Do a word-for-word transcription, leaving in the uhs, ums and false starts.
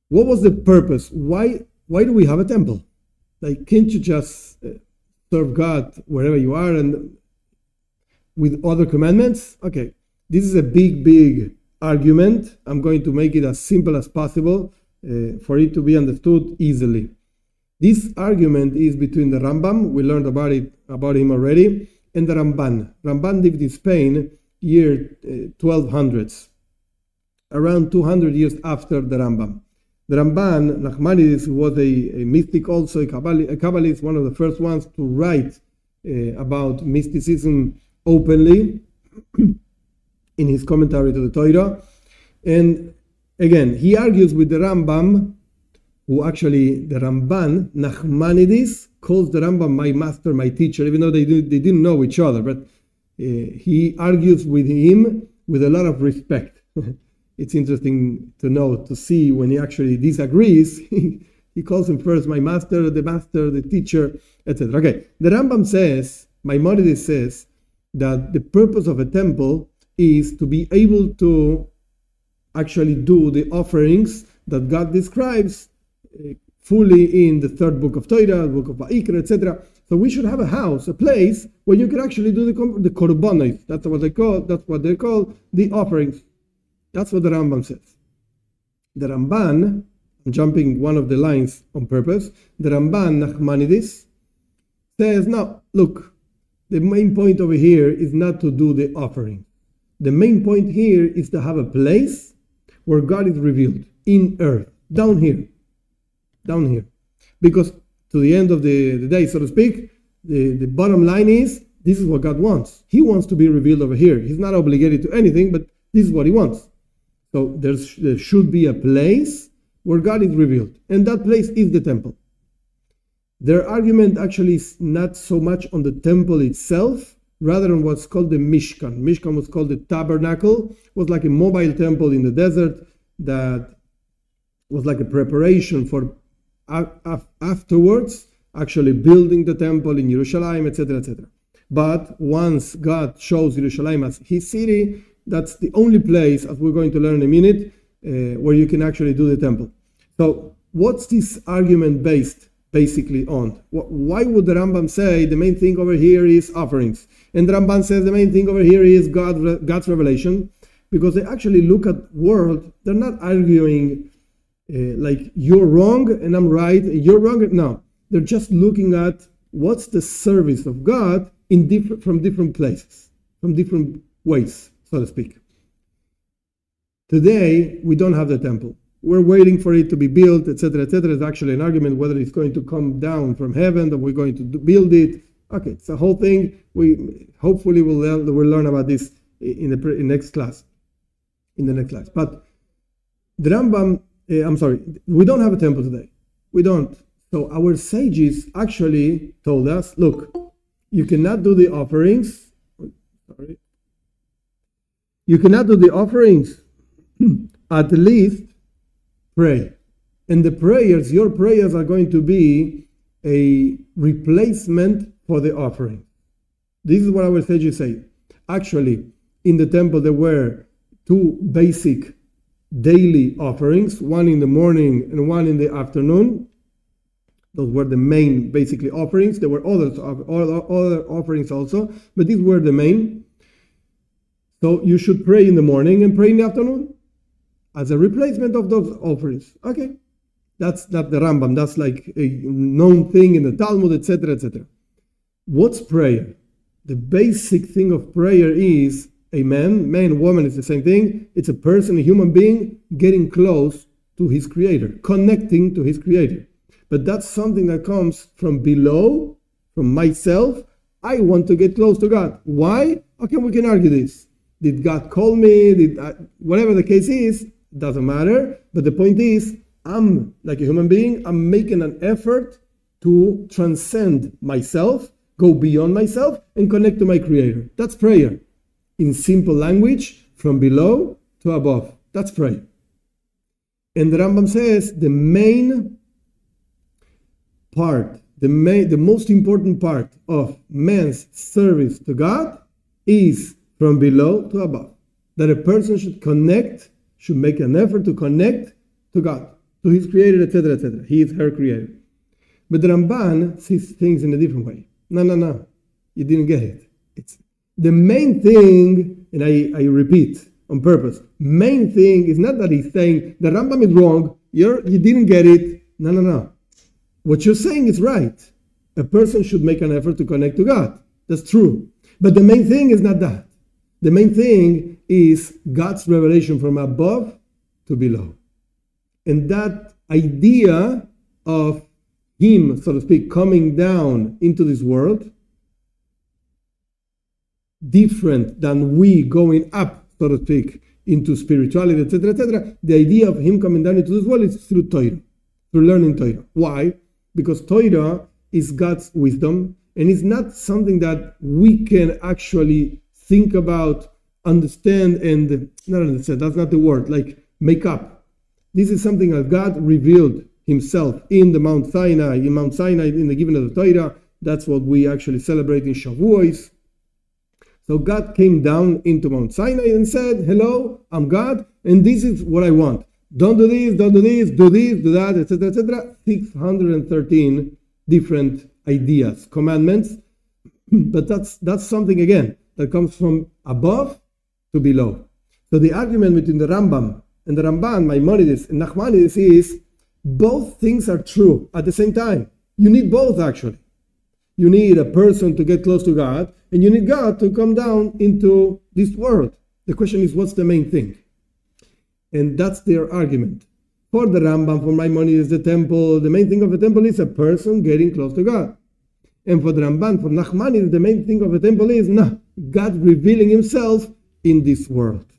what was the purpose? Why why do we have a temple? Like, can't you just uh, serve God wherever you are and with other commandments? Okay, this is a big, big argument. I'm going to make it as simple as possible uh, for it to be understood easily. This argument is between the Rambam, we learned about it about him already, and the Ramban. Ramban lived in Spain year uh, twelve hundreds, around two hundred years after the Rambam. The Ramban, Nachmanides, was a, a mystic also, a, Kabbali, a Kabbalist, one of the first ones to write uh, about mysticism openly in his commentary to the Torah. And again, he argues with the Rambam, who actually, the Ramban, Nachmanides, calls the Rambam my master, my teacher, even though they, do, they didn't know each other. But uh, he argues with him with a lot of respect. It's interesting to know, to see when he actually disagrees, he calls him first my master, the master, the teacher, et cetera. Okay, the Rambam says, Maimonides says, that the purpose of a temple is to be able to actually do the offerings that God describes uh, fully in the third book of Torah, the book of Vayikra, et cetera. So we should have a house, a place where you can actually do the the korbanos. That's what they call. That's what they call the offerings. That's what the Rambam says. The Ramban, I'm jumping one of the lines on purpose, the Ramban, Nachmanides, says, no, look, the main point over here is not to do the offering. The main point here is to have a place where God is revealed, in earth, down here, down here. Because to the end of the, the day, so to speak, the, the bottom line is, this is what God wants. He wants to be revealed over here. He's not obligated to anything, but this is what he wants. So there's, there should be a place where God is revealed. And that place is the temple. Their argument actually is not so much on the temple itself, rather on what's called the Mishkan. Mishkan was called the tabernacle. It was like a mobile temple in the desert that was like a preparation for afterwards actually building the temple in Jerusalem, et cetera, et cetera. But once God shows Jerusalem as his city, that's the only place, as we're going to learn in a minute, uh, where you can actually do the temple. So what's this argument based basically on? Why would the Rambam say the main thing over here is offerings? And the Ramban says the main thing over here is God, God's revelation, because they actually look at world, they're not arguing uh, like you're wrong and I'm right, and you're wrong. No, they're just looking at what's the service of God in different from different places, from different ways, so to speak. Today, we don't have the temple. We're waiting for it to be built, et cetera, et cetera. It's actually an argument whether it's going to come down from heaven, that we're going to build it. Okay, it's a whole thing. We hopefully will learn, we'll learn about this in the in next class, in the next class. But the Rambam, uh, I'm sorry, we don't have a temple today. We don't. So our sages actually told us, look, you cannot do the offerings. Sorry. You cannot do the offerings. At least pray. And the prayers, your prayers are going to be a replacement for the offering. This is what our sages say. Actually, in the temple there were two basic daily offerings, one in the morning and one in the afternoon. Those were the main, basically, offerings. There were others, other offerings also, but these were the main. So you should pray in the morning and pray in the afternoon as a replacement of those offerings. Okay, that's not the Rambam. That's like a known thing in the Talmud, et cetera, et cetera. What's prayer? The basic thing of prayer is a man, man, woman is the same thing. It's a person, a human being, getting close to his Creator, connecting to his Creator. But that's something that comes from below, from myself. I want to get close to God. Why? Okay, we can argue this. Did God call me? Did I, whatever the case is, doesn't matter. But the point is, I'm like a human being. I'm making an effort to transcend myself, go beyond myself, and connect to my Creator. That's prayer. In simple language, from below to above. That's prayer. And the Rambam says the main part, the main, the most important part of man's service to God is from below to above. That a person should connect, should make an effort to connect to God, to his creator, et cetera, et cetera. He is her creator. But the Ramban sees things in a different way. No, no, no. You didn't get it. It's the main thing, and I, I repeat on purpose, main thing is not that he's saying the Rambam is wrong, you're, you didn't get it. No, no, no. What you're saying is right. A person should make an effort to connect to God. That's true. But the main thing is not that. The main thing is God's revelation from above to below. And that idea of him, so to speak, coming down into this world, different than we going up, so to speak, into spirituality, et cetera, et cetera. The idea of him coming down into this world is through Torah, through learning Torah. Why? Because Torah is God's wisdom, and it's not something that we can actually think about, understand, and not understand, that's not the word, like make up. This is something that God revealed himself in the Mount Sinai, in Mount Sinai, in the giving of the Torah. That's what we actually celebrate in Shavuos. So God came down into Mount Sinai and said, hello, I'm God, and this is what I want. Don't do this, don't do this, do this, do that, et cetera, et cetera. six hundred thirteen different ideas, commandments. But that's that's something, again, that comes from above to below. So the argument between the Rambam and the Ramban, Maimonides and Nachmanides, is both things are true at the same time. You need both, actually. You need a person to get close to God, and you need God to come down into this world. The question is, what's the main thing? And that's their argument. For the Rambam, for Maimonides, the temple, the main thing of the temple is a person getting close to God. And for the Ramban, for Nachmanides, the main thing of the temple is, no, God revealing himself in this world.